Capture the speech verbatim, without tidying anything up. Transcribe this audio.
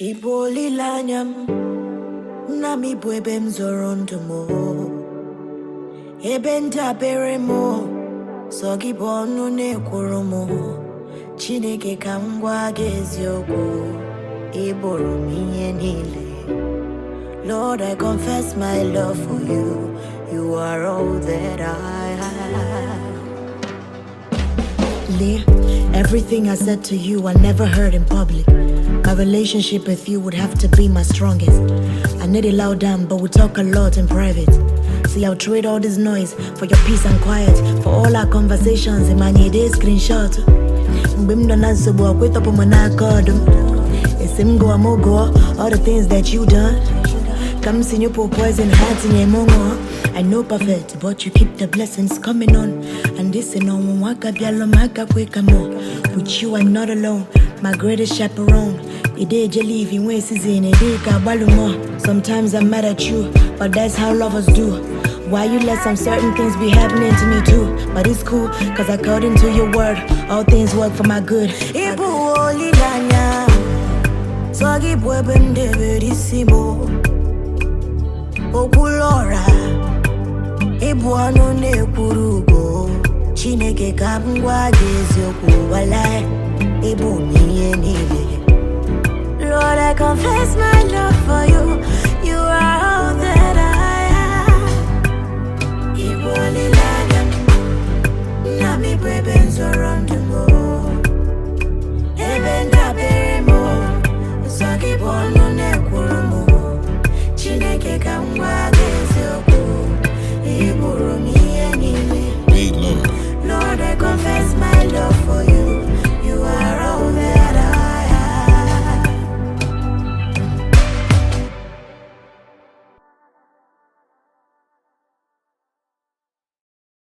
Ibolilanyam nami bwebe mzorondomo ebenta beremo sogi bonu ne kurumo Chineke kangwa gezioku iboro miye nile. Lord, I confess my love for you. You are all that I have. Leah, everything I said to you I never heard in public. My relationship with you would have to be my strongest. I need it loud down, but we talk a lot in private. See, I'll trade all this noise for your peace and quiet. For all our conversations in my day screenshot. All the things that you done. Come see you pour poison hearts in your mongo. I know perfect, but you keep the blessings coming on. And this is no one waka bialo maka kweka mo. With you I'm not alone, my greatest chaperone. The day you leave in ways is in a day kabalumo. Sometimes I'm mad at you, but that's how lovers do. Why you let some certain things be happening to me too? But it's cool, cause according to your word, all things work for my good. Ibu oli lanya, sogi bwebende berisimo. Okulora, ibu anu ne kurugo. Chineke kangwa gezioku walai, ibu niye nile. Lord, I confess my love for you.